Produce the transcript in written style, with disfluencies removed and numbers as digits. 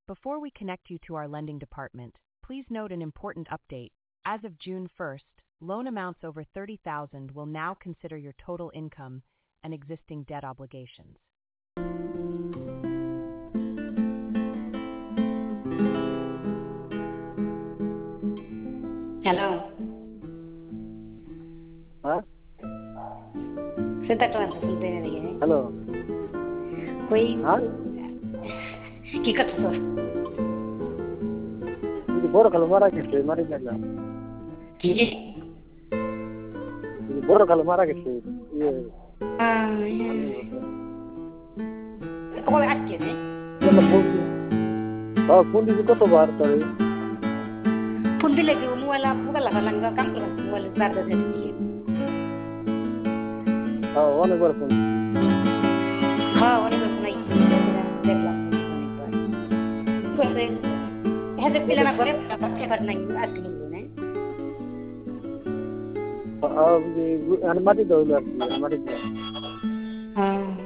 Before we connect you to our lending department, please note an important update. As of June 1st, loan amounts over $30,000 will now consider your total income and existing debt obligations. Hello. हाँ Santa Claus बोलते हैं ये hello कोई हाँ की कर तो ఇది బోరకలు మారాకిస్తే మరి ಇಲ್ಲ की ఇది బోరకలు మాರಾಕಿస్తే ये कौन आके ने ಎಲ್ಲ ಪೂಂದಿ ಪೂಂದಿ ಕತ ಬಾರ್ತಾರೆ पुंदी lagi muala muala kalanga kam kalau muala sarda jadi वाने बर पूंदी हाँ वाने बर नहीं देखला कोई ऐसे पिला ना करे पक्के करना ही आती नहीं अनुमति दो अनुमति हाँ